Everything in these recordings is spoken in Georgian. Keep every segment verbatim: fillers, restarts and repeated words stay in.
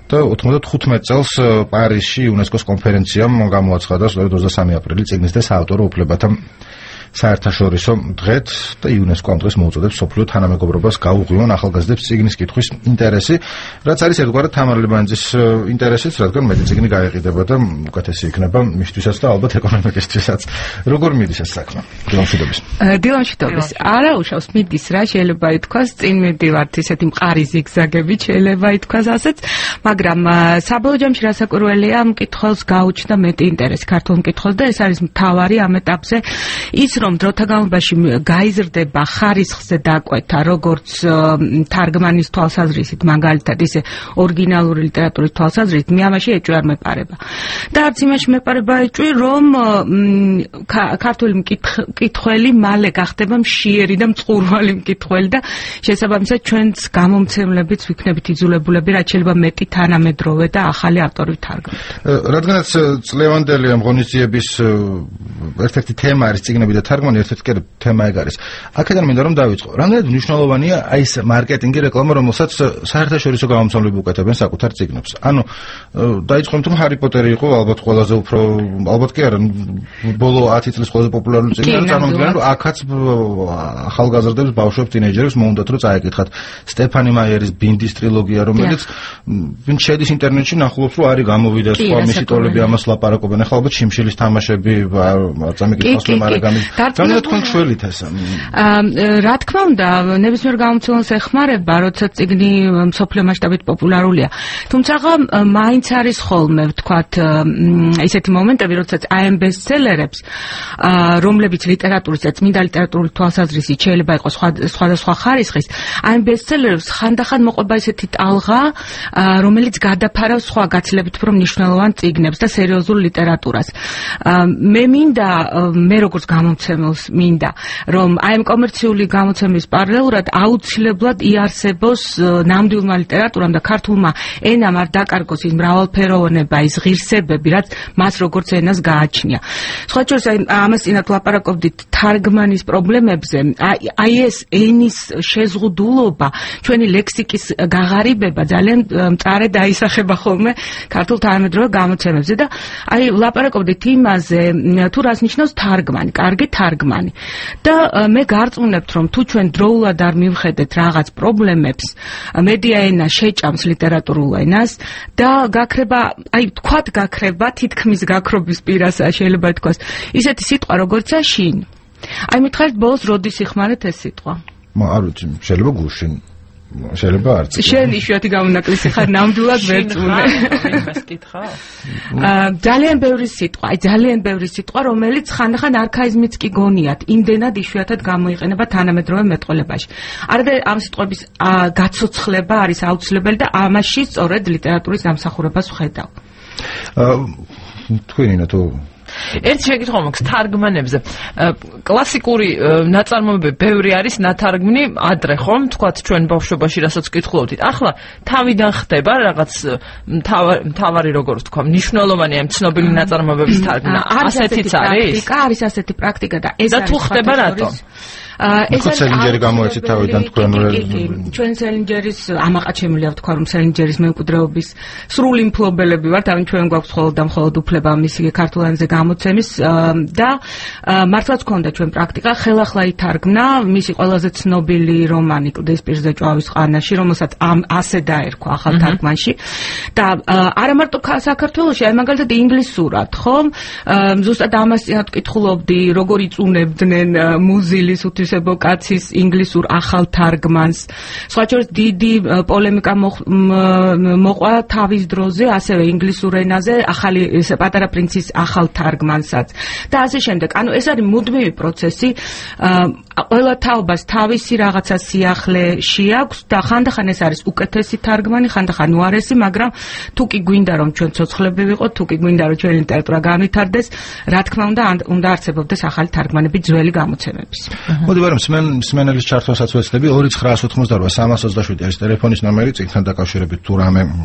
და ოთხმოცდახუთმეტ წელს პარიზში იუნესკოს კონფერენციამ გამოაცხადა ოცდასამი აპრილი წიგნის და საავტორო უფლებათა საერთაშორისო დღედ და იუნესკო ამ დღეს მოუწოდებს მსოფლიო თანამეგობრობას გაუღვივონ ახალგაზრდებს წიგნის კითხვის ინტერესი, რაც არის ერთგვარად თამარ ლიბანიძის ინტერესიც, რადგან მეტი წიგნი გაეყიდება და უკეთესი იქნება მისთვის და ალბათ ეკონომიკისთვისაც. როგორ მიდის ეს საქმე? დილამშვიდობის. დილამშვიდობის. არა უშავს მიდის რა, შეიძლება ითქვას, წინ მივდივართ ისეთი მყარი ზიგზაგებით, შეიძლება ითქვას ასეც, მაგრამ საბოლოო ჯამში რასაკვირველია, მკითხველს გაუჩნდა მეტი ინტერესი ქართულ მკითხველს და ეს არის მთავარი ამ ეტაპზე ის რომ დროთა განმავლობაში გაიზრდება ხარისხზე დაკვეთა როგორც თარგმანის თვალსაზრისით, მაგალითად ისე ორიგინალური ლიტერატურის თვალსაზრისით, მე ამაში ეჭვი არ მეპარება. და არც იმაში მეპარება ეჭვი, რომ ქართული მკითხველი მალე გახდება მშიერი და მწყურვალი მკითხველი და შესაბამისად ჩვენც გამომცემლებიც ვიქნებით იძულებულები, რაც შეიძლება მეტი თანამედროვე და ახალი ავტორი თარგმნით. რადგანაც წლევანდელი ამ ღონისძიების ერთ-ერთი თემა არის წიგნები და თარგმანი, ერთ-ერთი კი თემა ეგ არის. აქედან მინდა რომ დავიწყო. რამდენად მნიშვნელოვანია აი ეს მარკეტინგი, რეკლამა, რომელსაც საერთაშორისო გამომცემლები უკეთებენ საკუთარ წიგნებს. ანუ დაიწყოთ რომ ჰარი პოტერი იყო ალბათ ყველაზე უფრო, ალბათ კი არა, ბოლო ათი წლის ყველაზე პოპულარული წიგნი, წარმოვიდგინეთ რომ აქაც ახალგაზრდებს, ბავშვებს, ტინეიჯერებს მოუნდათ რომ წაეკითხათ სტეფანი მაიერის ბინდის ტრილოგია, რომელიც ვინც შედის ინტერნეტში ნახულობს რომ არის გამოვიდა სხვა მისი ტოლები ამას ლაპარაკობენ. ახლა ალბათ შიმშილის თამაშები წამიკითხავს რომ არა გამი გამი თქვენ შველით ეს. რა თქმა უნდა, ნებისმიერ გამომცემელს ეხმარება, როცა წიგნი მსოფლიო მასშტაბით პოპულარულია. თუმცა მაინც არის ხოლმე ვთქვათ ისეთი მომენტები, როდესაც აი ამ ბესტსელერებს, რომლებიც ლიტერატურის და წმინდა ლიტერატურული თვალსაზრისით შეიძლება იყოს სხვადასხვა ხარისხის, აი ამ ბესტსელერებს ხანდახან მოყვება ისეთი ტალღა, რომელიც გადაფარავს სხვა გაცილებით უფრო მნიშვნელოვან წიგნებს და სერიოზულ ლიტერატურას. მე მინდა, მე როგორც გამომცემელს მინდა, რომ აი ამ კომერციული გამოცემის პარალელურად აუცილებლად იარსებოს ნამდვილმა ლიტერატურამ და ქართულმა ენამ არ დაკარგოს ის მრავალფეროვნება, ის ღირსებები, რაც მას როგორც ენას გააჩნია. სხვა შორის აი ამას წინათ ლაპარაკობდით თარგმანის პრობლემებზე, აი ეს ენის შეზღუდულობა, ჩვენი ლექსიკის გაღარიბება ძალიან მწარედ აისახება ხოლმე ქართულ თანამედროვე გამოცემებზე და აი ლაპარაკობდით იმაზე, თუ რას ნიშნავს თარგმანი, კარგი თარგმანი. და მე გარწმუნებთ, რომ თუ ჩვენ დროულად არ მივხედეთ რაღაც პრობლემებს, მედია ენა შეჭამს ლიტერატურულ ენას და გაქრება, აი თქვათ გაქრება თითქმის გაქრობის პირას შეიძლება ითქვას, ისეთი სიტყვა როგორც შინ. აი მითხარით ბოლოს როდის იხმარეთ ეს სიტყვა? არ ვიცი, შეიძლება გუშინ. შეიძლება არც. შენ იშვიათი გამონაკლისი ხარ, ნამდვილად ვერ წუნე. ძალიან ბევრი სიტყვა, აი ძალიან ბევრი სიტყვა, რომელიც ხანდახან არქაიზმიც კი გონიათ, იმდენად იშვიათად გამოიყენება თანამედროვე მეტყველებაში. არადა ამ სიტყვების გაცოცხლება არის აუცილებელი და ამაში სწორედ ლიტერატურის დამსახურებას ვხედავ. თქვენინა თუ ერთ შეკითხვა მაქვს თარგმანებზე. კლასიკური ნაწარმოებები ბევრი არის ნათარგმნი ადრე ხომ, თქვათ ჩვენ ბავშვობაში რასაც კითხულობდით. ახლა თავიდან ხდება რაღაც მთავარი როგორ ვთქვა, მნიშვნელოვანი ამ ცნობილი ნაწარმოებების თარგმნა. ასეთიც არის? არის ასეთი პრაქტიკა და ეს არის. და თუ ხდება რატო? ეს არის სელინჯერი გამოეცით თავიდან თქვენ ჩვენ სელინჯერის ამაყაჩემლია ვთქვა რომ სელინჯერის მემკვიდრეობის სრული მფლობელები ვართ, ამიტომ ჩვენ გვაქვს მხოლოდ და მხოლოდ უფლება მისი ქართულენზე გამოცემის და მართლაც გქონდა ჩვენ პრაქტიკა, ხელახლა ითარგმნა მისი ყველაზე ცნობილი რომანი კლდის პირზე ჭვავის ყანაში, რომელსაც ამ ასე დაერქვა ახალ თარგმანში და არა მარტო საქართველოში, აი მაგალითად ინგლისურად, ხომ? ზუსტად ამას წინათ ვკითხულობდი, როგორ იწუნებდნენ მუზილის კაცის ინგლისურ ახალ თარგმანს. სხვა შორის დიდი პოლემიკა მოყვა თავის დროზე, ასევე ინგლისურ ენაზე ახალი პატარა პრინცის ახალ თარგმანსაც. და ასე შემდეგ. ანუ ეს არის მუდმივი პროცესი. ყველა თაობას თავისი რაღაცა სიახლე შეაქვს და ხანდახან ეს არის უკეთესი თარგმანი, ხანდახან უარესი, მაგრამ თუ კი გვინდა რომ ჩვენ ცოცხლები ვიყოთ, თუ კი გვინდა რომ ჩვენი ლიტერატურა განვითარდეს, რა თქმა უნდა, უნდა არსებობდეს ახალი თარგმანები ძველი გამოცემების. მოდი ვარ მსმენელის ჩართვასაც ვეცდები ორი ცხრაას ოთხმოცდაოთხ სამას ოცდაშვიდი არის ტელეფონის ნომერი, წიგნთან დაკავშირებით თუ რამე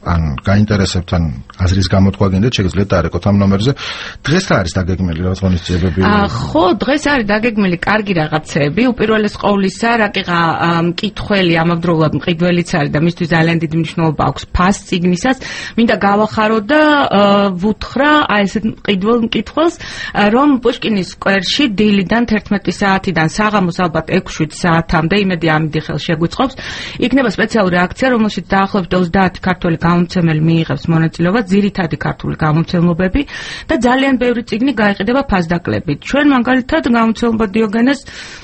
ან გაინტერესებთ ან აზრის გამოთქვა გინდათ, შეგიძლიათ დაარეკოთ ამ ნომერზე. დღეს რა არის დაგეგმილი რაღაც ღონისძიებები? ხო, დღეს არის დაგეგმილი კარგი რაღაცეები. უპირველეს ყოვლისა, რაკიღა მკითხველი ამავდროულად მყიდველიც არის და მისთვის ძალიან დიდი მნიშვნელობა აქვს ფას წიგნისას. მინდა გავახარო და ვუთხრა აი ესეთ მყიდველ მკითხველს, რომ პუშკინის სკვერში დილიდან თერთმეტი საათიდან საღამოს ალბათ ექვსი შვიდ საათამდე, იმედი ამიდი ხელს შეგვიწყობს, იქნება სპეციალური აქცია, რომელშიც დაახლოებით ოცდაათი ქართველი გამომცემელი მიიღებს მონაწილეობას, ძირითადი ქართული გამომცემლობები და ძალიან ბევრი წიგნი გაიყიდება ფასდაკლებით. ჩვენ მაგალითად გამომცემლობა დიოგენეს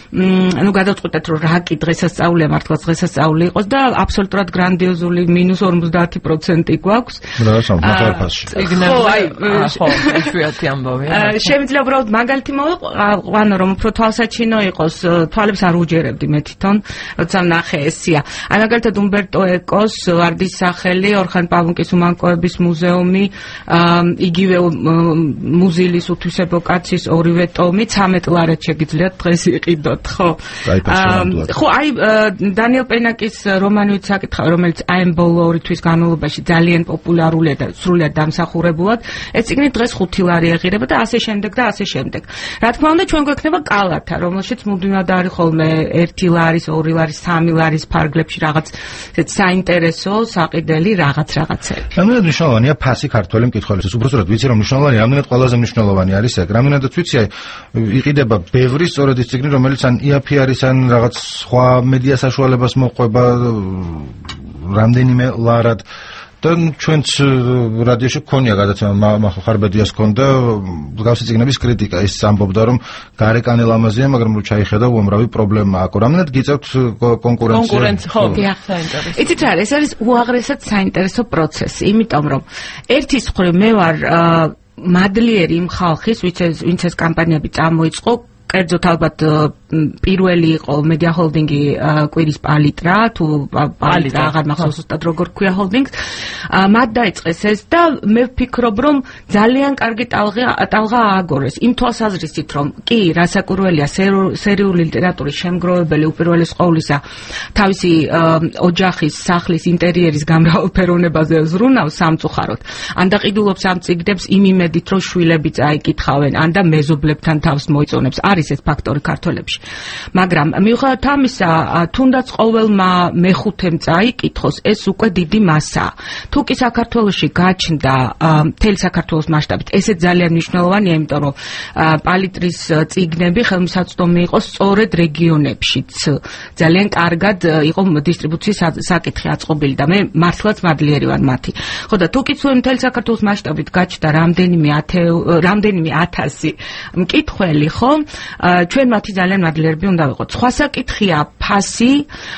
ну გადავწყვეტეთ რომ რაკი დღესასწაულია მართლაც დღესასწაული იყოს და აბსოლუტურად გრანდიოზული მინუს ორმოცდაათი პროცენტი გვაქვს. რა სამხატვრო ფასში. ხო, აი, ხო, იშვიათი ამბავია. შემიძლია უბრალოდ მაგალითი მოვიყვანო რომ უფრო თვალსაჩინო იყოს, თვალებს არ უჯერებდი მე თვითონ, როცა ნახე ესია. აი მაგალითად უმბერტო ეკოს ვარდის სახელი, ორხან პავუნკის უმანკოების მუზეუმი, იგივე მუზილის უთვისებო კაცის ორივე ტომი ცამეტ ლარეთ შეგიძლიათ დღეს იყიდოთ. ხო. ხო, აი დანიელ პენაკის რომანი ვიცაკითხავ, რომელიც აი ამ ბოლო ორი თვის განმავლობაში ძალიან პოპულარულია და სრულიად დამსახურებულად. ეს წიგნი დღეს ხუთი ლარი ეღირება და ასე შემდეგ და ასე შემდეგ. რა თქმა უნდა, ჩვენ გვექნება კალათა, რომელშიც მუდმივად არის ხოლმე ერთი ლარის, ორი ლარის, სამი ლარის ფარგლებში რაღაც ესეთ საინტერესო, საყიდელი რაღაც რაღაცები. რამდენად მნიშვნელოვანია ფასი ქართველი მკითხველისთვის? უბრალოდ ვიცი რომ მნიშვნელოვანია, რამდენად ყველაზე მნიშვნელოვანი არის ეგ. რამდენადაც ვიცი, იყიდება ბევრი სწორედ ის წიგნი, რომელიც ან იაფი არის ან რაღაც სხვა მედია საშუალებას მოყვება რამდენიმე ლარად და ჩვენც რადიოში გქონია გადაცემა ხარბედიას ქონდა მსგავსი წიგნების კრიტიკა. ის ამბობდა რომ გარეკანი ლამაზია, მაგრამ რო ჩაიხედა უამრავი პრობლემა აქვს. რამდენად გიწევთ კონკურენცია? კონკურენცია ხო, საინტერესო. იცით რა, ეს არის უაღრესად საინტერესო პროცესი, იმიტომ რომ ერთის მხრივ მე ვარ მადლიერი იმ ხალხის, ვინც ეს კამპანიები წამოიწყო, კერძოდ ალბათ პირველი იყო მედია ჰოლდინგი კვირის პალიტრა, თუ პალიტრა აღარ მახსოვს უბრალოდ როგორ ქვია ჰოლდინგს. მათ დაიწყეს ეს და მე ვფიქრობ, რომ ძალიან კარგი ტალღა ააგორეს იმ თვალსაზრისით, რომ კი, რასაკვირველია, სერიული ლიტერატურის შემგროვებელი უპირველეს ყოვლისა თავისი ოჯახის, სახლის, ინტერიერის გამრავალფეროვნებაზე ზრუნავს სამწუხაროდ. ან დაყიდულობს ამ წიგნებს იმ იმედით, რომ შვილები წაიკითხავენ, ან და მეზობლებთან თავს მოიწონებს. არის ეს ფაქტორი ქართველებში. მაგრამ მიუხედავად ამისა, თუნდაც ყოველმა მეხუთემ წაიკითხოს, ეს უკვე დიდი მასაა. თუ კი საქართველოში გაჩნდა მთელი საქართველოს მასშტაბით, ესე ძალიან მნიშვნელოვანია, იმიტომ რომ პალიტრის წიგნები ხელმისაწვდომი იყო სწორედ რეგიონებშიც. ძალიან კარგად იყო დისტრიბუციის საკითხი აწყობილი და მე მართლაც მადლიერი ვარ მათი. ხო და თუ კი მთელი საქართველოს მასშტაბით გაჩნდა რამდენიმე რამდენიმე ათასი მკითხველი, ხო? ჩვენ მათი ძალიან მადლიერები უნდა ვიყოთ. სხვა საკითხია ფასი,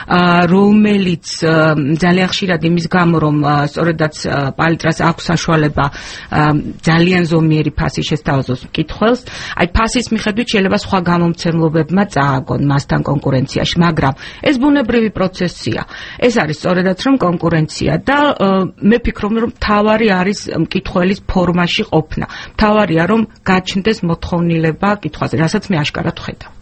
რომელიც ძალიან ხშირად იმის გამო, რომ სწორედაც პალიტრას აქვს საშუალება ძალიან ზომიერი ფასი შესთავაზოს მკითხველს. აი ფასის მიხედვით შეიძლება სხვა გამომცემლობებმა წააგონ მასთან კონკურენციაში, მაგრამ ეს ბუნებრივი პროცესია. ეს არის სწორედაც რომ კონკურენცია და მე ვფიქრობ, რომ მთავარი არის მკითხველის ფორმაში ყოფნა. მთავარია რომ გაჩნდეს მოთხოვნილება კითხვაზე, რასაც მე აშკარად ვხედავ.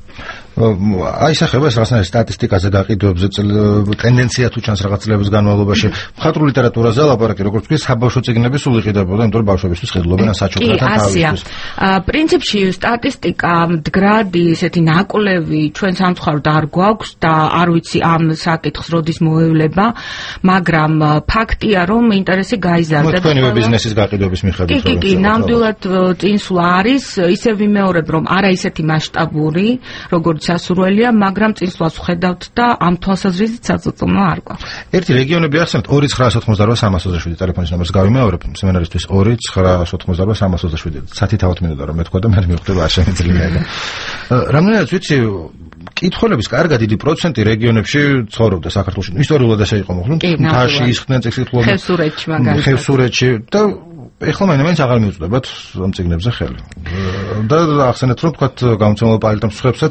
აისახება ეს რაღაცნაირ სტატისტიკაზე გაყიდვებზე ტენდენცია თუ ჩანს რაღაც წლების განმავლობაში. მხატვრულ ლიტერატურაზე ლაპარაკი, როგორც თქვი, საბავშვო წიგნები სულ იყიდებოდა, იმიტომ რომ ბავშვებისთვის ხედულობენ საჩუქრათან თავისთვის. პრინციპში სტატისტიკა, მდგრადი, ესეთი ნაკვლევი ჩვენ სამწუხაროდ არ გვაქვს და არ ვიცი ამ საკითხს როდის მოევლება, მაგრამ ფაქტია, რომ ინტერესი გაიზარდა. თქვენივე ბიზნესის გაყიდვების მიხედვით. კი, კი, ნამდვილად წინსვლა არის, ისე ვიმეორებ, რომ არა ისეთი მასშტაბური, როგორც სასურველია, მაგრამ წინსვლას ვხედავთ და ამ თვალსაზრისით საწოწომო არ გვაქვს. ერთი რეგიონები ახსენეთ ორი ცხრა ოცდაოთხმოცდაოთხ სამას ოცდაშვიდი ტელეფონის ნომერს გავიმეორებ, სემინარისტვის ორი ცხრა ოცდაოთხმოცდაოთხ სამას ოცდაშვიდი. სათითაოდ მინდა რომ მეთქვა და მე მივხვდება არ შემიძლია. რამდენადაც ვიცი, კითხველების კარგი დიდი პროცენტი რეგიონებში ცხოვრობდა საქართველოში. ისტორიულად ესე იყო მოხდა. მთაში ისხდნენ წიგნებს. ხევსურეთში მაგალითად. ხევსურეთში და ეხლა მაინც აღარ მიუწვდებათ ამ წიგნებზე ხელი. და ახსენეთ რომ თქვათ გამომცემლობა პალიტრამ სხვებსაც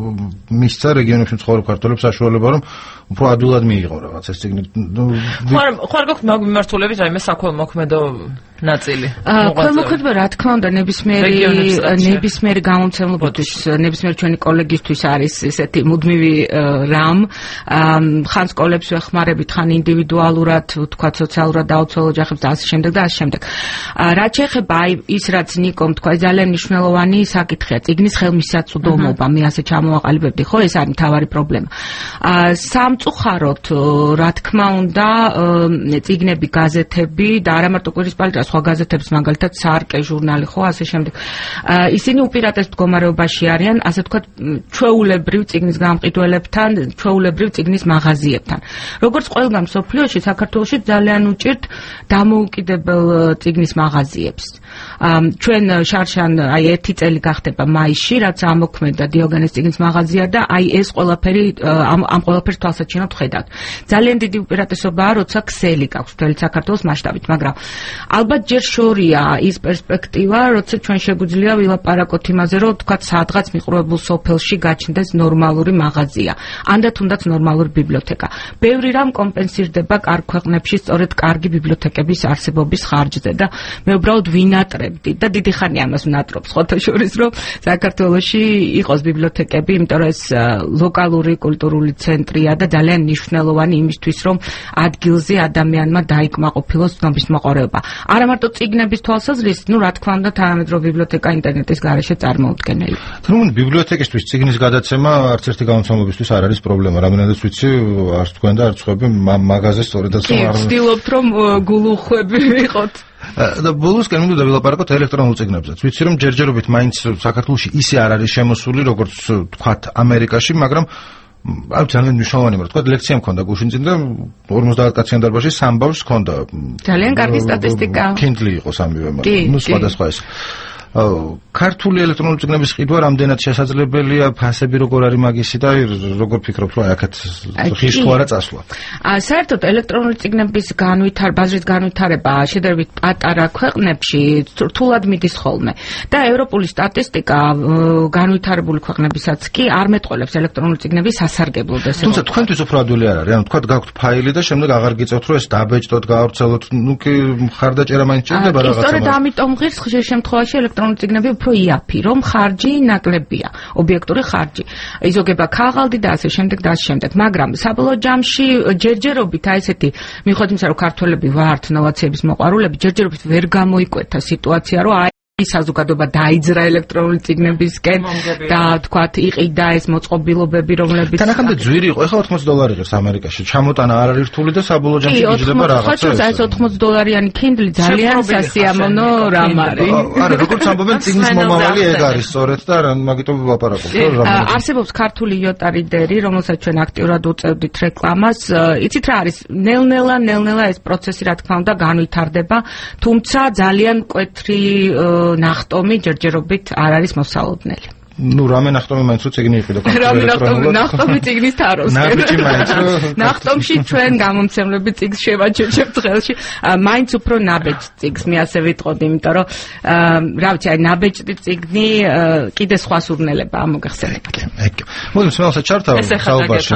მისცა რეგიონებში მცხოვრებ ქართველებს საშუალება რომ უფრო ადვილად მიიღონ რაღაც ეს წიგნი. ხარ ხარ გაქვთ მიმართულებით რაიმე საქველმოქმედო ნაწილი. Ქვემოქმედება რა თქმა უნდა ნებისმიერი ნებისმიერი გამომცემლობისთვის, ნებისმიერი ჩვენი კოლეგისთვის არის ესეთი მუდმივი რამ. ხან სკოლებს ვეხმარებით, ხან ინდივიდუალურად, თქვა სოციალურად დაუცველო ოჯახებს და ასე შემდეგ და ასე შემდეგ. რაც შეეხება აი ის რაც ნიკომ თქვა, ძალიან მნიშვნელოვანი საკითხია, წიგნის ხელმისაწვდომობა, მე ასე ჩამოვაყალიბებდი, ხო, ეს არის მთავარი პრობლემა. სამწუხაროდ, რა თქმა უნდა, წიგნები, გაზეთები და არა მარტო კვირისპალიტა, სხვა გაზეთებს, მაგალითად, სარკე ჟურნალი, ხო, ასე შემდეგ. ისინი უპირატეს მდგომარეობაში არიან, ასე ვთქვათ, ჩვეულებრივ წიგნის გამყიდველებთან, ჩვეულებრივ წიგნის მაღაზიებთან. როგორც ყველგან მსოფლიოში, საქართველოში ძალიან უჭირთ დამოუკიდებელ წიგნის მაღაზიებს. ჩვენ შარშან აი ერთი წელი გახდება მაისში, რაც ამოქმედა დიოგენეს წიგნის მაღაზია და აი ეს ყველაფერი ამ ამ ყველაფერს თვალსაჩინოდ ხედავთ. ძალიან დიდი უპირატესობაა, როცა ქსელი გაქვს მთელი საქართველოს მასშტაბით, მაგრამ ალბათ ჯერ შორია ის პერსპექტივა, როცა ჩვენ შეგვიძლია ვილაპარაკოთ იმაზე, რომ თქვა სადღაც მიყრუებულ სოფელში გაჩნდეს ნორმალური მაღაზია, ანდაც თუნდაც ნორმალური ბიბლიოთეკა. ბევრი რამ კომპენსირდება კარგ ქვეყნებში სწორედ კარგი ბიბლიოთეკების არსებობის ხარჯზე და მე უბრალოდ ვინატრებდი და დიდი ხანია ამას ვნატრობს, ხოთა შორის, რომ საქართველოში იყოს ბიბლიოთეკები, იმიტომ რომ ეს ლოკალური კულტურული ცენტრია და ძალიან მნიშვნელოვანი იმისთვის, რომ ადგილზე ადამიანმა დაიკმაყოფილოს ცნობის მოყარეობა. არა მარტო წიგნების თვალსაზრისით, ну, რა თქმა უნდა, თანამედროვე ბიბლიოთეკა ინტერნეტის გარეშე წარმოუდგენელი. თუმცა ბიბლიოთეკისთვის წიგნის გადაცემა არც ერთი გამომცემლობისთვის არ არის პრობლემა. რამდენადაც ვიცი, არც თქვენ და არც ხვები მაღაზიას სწორედაც არ ვცდილობთ, რომ გულუხვები ვიყოთ. და ბოლოსკენ მინდოდა ვილაპარაკოთ ელექტრონულ წიგნებზეც. ვიცი რომ ჯერჯერობით მაინც საქართველოში ისე არ არის შემოსული, როგორც თქვათ ამერიკაში, მაგრამ აი ძალიან მნიშვნელოვანი მაგრამ თქვა ლექცია მქონდა გუშინ წინ და ორმოცდაათ კაციან დარბაზში სამ ბავშვს ჰქონდა. ძალიან კარგი სტატისტიკა. Kindle იყო სამივე მაგრამ ნუ სხვადასხვა ეს. ქართული ელექტრონული წიგნების ყიდვა რამდენად შესაძლებელია, ფასები როგორ არის მაგისი და როგორ ფიქრობთ რომ აქეთ ხის თუ არა წასვლა? საერთოდ ელექტრონული წიგნების განვითარ ბაზრის განვითარება შედარებით პატარა ქვეყნებში რთულად მიდის ხოლმე და ევროპული სტატისტიკა განვითარებული ქვეყნებისაც კი არ მეტყოლებს ელექტრონული წიგნების სასარგებლოდ ესე. თუმცა თქვენთვის უფრო ადვილი არ არის, ანუ თქვა გაქვთ ფაილი და შემდეგ აღარ გიწევთ რომ ეს დაბეჭდოთ, გაავრცელოთ, ნუ კი მხარდაჭერა მაინც ჭირდება რაღაცა. სწორედ ამიტომ ღირს ხშირ შემთხვევაში ელექტრონული წიგნები უფრო იაფი, რომ ხარჯი ნაკლებია, ობიექტური ხარჯი. იზოგება ქაღალდი და ასე შემდეგ და ასე შემდეგ. მაგრამ საბოლოო ჯამში ჯერჯერობით აი ესეთი მიუხედავად იმისა, რომ ქართველები ვართ ნოვაციების მოყვარულები, ჯერჯერობით ვერ გამოიკვეთა სიტუაცია, რომ აი საზოგადოება დაიძრა ელექტრონული წიგნებისკენ და თქვათ იყიდა ეს მოწყობილობები, რომლებიც თანახამდე ძვირი იყო, ეხლა ოთხმოცი დოლარი ღირს ამერიკაში. ჩამოტანა არ არის რთული და საბოლოო ჯამში იჯდება რაღაცა. ხო, ეს ოთხმოცი დოლარიანი Kindle ძალიან სასიამოვნო რამ არის. არა, როგორც ამბობენ, წიგნის მომავალი ეგ არის სწორედ და მაგიტომ ვილაპარაკობ, რომ არსებობს ქართული იოტა რიდერი, რომელსაც ჩვენ აქტიურად უწევდით რეკლამას. იცით რა არის? ნელ-ნელა, ნელ-ნელა ეს პროცესი რა თქმა უნდა განვითარდება, თუმცა ძალიან მკვეთრი ნახტომი ჯერჯერობით არ არის მოსალოდნელი. ნუ რამე ნახტომი მაინც რო წიგნი იყიდა რამე ნახტომი ნახტომი წიგნის თაროს. ნაბიჯი მაინც რო ნახტომში ჩვენ გამომცემლები წიგს შევაჩერჩებთ ხელში. მაინც უფრო ნაბეჭ წიგს მე ასე ვიტყოდი, იმიტომ რომ რა ვიცი, აი ნაბეჭდი წიგნი კიდე სხვა სურნელებაა მოგეხსენებათ. მოდი სმელსაც ჩართავ საუბარში.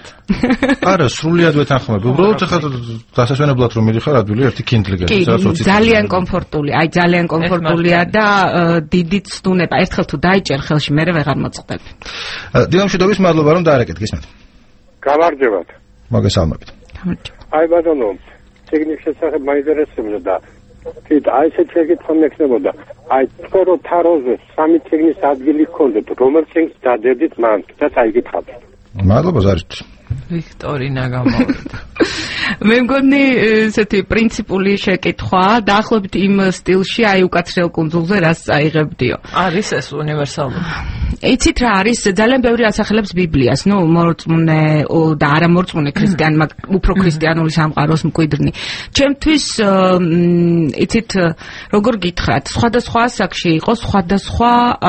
არა, სრულიად ვეთანხმებ. უბრალოდ ახლა დასასვენებლად რომ მიდიხარ ადვილი ერთი Kindle გეცეს. ძალიან კომფორტული, აი ძალიან კომფორტულია და დიდი ცდუნება. ერთხელ თუ დაიჭერ ხელში მე ვეღარ მოწყდები. დილამშვიდობის მადლობა რომ დაარეკეთ, გისმენთ. გამარჯობათ. მოგესალმებით. გამარჯობა. აი ბატონო, ტექნიკის შესახებ მაინტერესებდა და თვით აი ესე შეკითხვა მექნებოდა. აი თქო რომ თაროზე სამი ტექნის ადგილი გქონდეთ, რომელ ტექნს დადედით მან და წაიგითხავთ. მადლობა ზარით. ვიქტორინა გამოვიდა. მე მგონი ესეთი პრინციპული შეკითხვა დაახლოებით იმ სტილში აი უკაცრიელ კუნძულზე რას წაიღებდიო. არის ეს უნივერსალური. იცით რა არის, ძალიან ბევრი ასახელებს ბიბლიას, ნუ მორწმუნე და არა მორწმუნე ქრისტიანმა, უფრო ქრისტიანული სამყაროს მკვიდრნი. ჩემთვის იცით როგორ გითხრათ, სხვადასხვა ასაკში იყო სხვადასხვა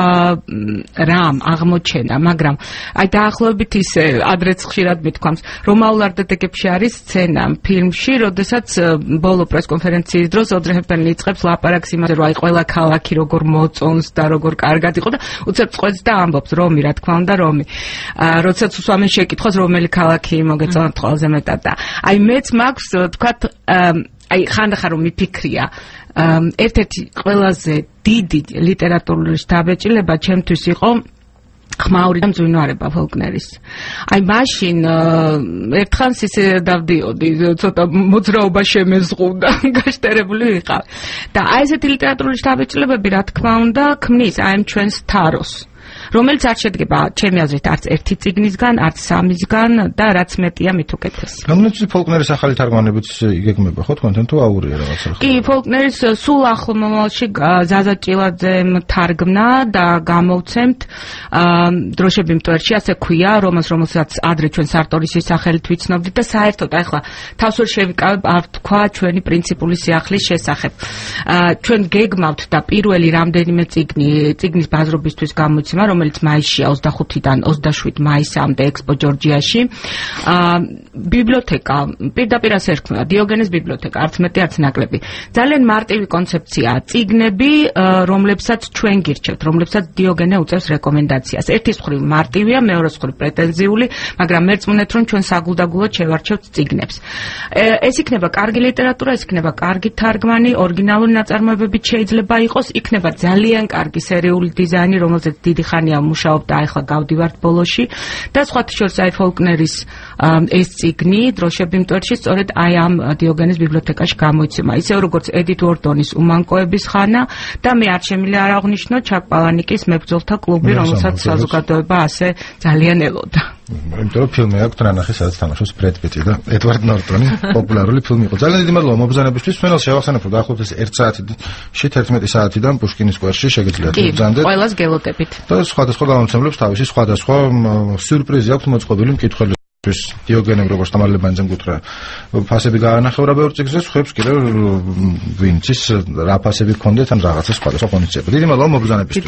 რამ აღმოჩენა, მაგრამ აი დაახლოებით ისე ადრეც ხშირად მithქვამს, რომაულ არდადეგებში არის სცენა ფილმში, როდესაც ბოლო პრესკონფერენციის დროს ოდრე ჰეპბერნი იწყებს ლაპარაკს იმაზე, რომ აი ყველა ქალაქი როგორ მოწონს და როგორ კარგად იყო და უცებ წყვეტს და ამბობს რომი, რა თქმა უნდა რომი. როდესაც უსვამენ შეკითხვას რომელი ქალაქი მოგეწონათ ყველაზე მეტად და აი მეც მაქვს თქვათ აი ხანდახან რომ მიფიქრია ერთ-ერთი ყველაზე დიდი ლიტერატურული დაბეჭდილება ჩემთვის იყო ხმაური და მძვინვარება ფოლკნერის. აი მაშინ ერთხანს ისე დავდიოდი, ცოტა მოძრაობა შემეზღუდა, გაშტერებული ვიყავ. და აი ესეთი ლიტერატურული დაბეჭდილებები, რა თქმა უნდა, ქმნის აი ჩვენს თაროს. რომელიც არ შედგება ჩემი აზრით არც ერთი წიგნისგან, არც სამისგან და რაც მეტია მით უკეთესი. რამდენიც ფოლკნერის ახალი თარგმანებიც იგეგმება ხო თქვენთან თუ აურია რაღაცა? კი, ფოლკნერის სულ ახლო მომავალში ზაზა ჭილაძემ თარგმნა და გამოვცემთ დროშები მტვერში, ასე ქვია, რომელს რომელსაც ადრე ჩვენ სარტორისის სახელით ვიცნობდით და საერთოდ ახლა თავს ვერ შევიკავებ არ თქვა ჩვენი პრინციპული სიახლის შესახებ. ჩვენ გეგმავთ და პირველი რამდენიმე წიგნი, წიგნის ბაზრობისთვის გამოცემა, რომელიც მაისშია ოცდახუთიდან ოცდაშვიდ მაისამდე ექსპო ჯორჯიაში. ბიბლიოთეკა, პირდაპირ ასე ერქმევა, დიოგენეს ბიბლიოთეკა, არც მეტი, არც ნაკლები. ძალიან მარტივი კონცეფციაა. წიგნები, რომლებსაც ჩვენ გირჩევთ, რომლებსაც დიოგენე უწევს რეკომენდაციას. ერთის მხრივ მარტივია, მეორეს მხრივ პრეტენზიული, მაგრამ მერწმუნეთ, რომ ჩვენ საგულდაგულოდ შევარჩევთ წიგნებს. ეს იქნება კარგი ლიტერატურა, ეს იქნება კარგი თარგმანი, ორიგინალური ნაწარმოებებით შეიძლება იყოს, იქნება ძალიან კარგი სერიული დიზაინი, რომელზეც დიდი ხანია მუშაობ და ახლა გავდივართ ბოლოში და სხვათა შორის აი ფოლკნერის ეს წიგნი დროშები მტვერში სწორედ აი ამ დიოგენეს ბიბლიოთეკაში გამოიცემა. ისევ როგორც ედით უორდონის უმანკოების ხანა და მე არ შემიძლია არ აღვნიშნო ჩაკ პალანიკის მებრძოლთა კლუბი, რომელსაც საზოგადოება ასე ძალიან ელოდა. იმიტომ რომ ფილმი აქვს ნანახი, სადაც თამაშობს ბრედ პიტი და ედვარდ ნორტონი, პოპულარული ფილმი იყო. ძალიან დიდი მადლობა მობრძანებისთვის. მენელს შევახსენებ, რომ დაახლოებით ერთ საათში თერთმეტი საათიდან პუშკინის სკვერში შეგიძლიათ მობრძანდეთ. კი, ყველას გელოდებით. და სხვადასხვა გამომცემლებს თავისი სხვადასხვა სიურპრიზი აქვს მოწყობილი მკითხველისთვის. დიოგენემ როგორც თამარლებანძემ გუთხრა, ფასები გაანახევრა ბევრ წიგნზე, ხებს კიდევ ვინც ის რა ფასები გქონდეთ ან რაღაცა სხვადასხვა ღონისძიება. დიდი მადლობა მობრძანებისთვის.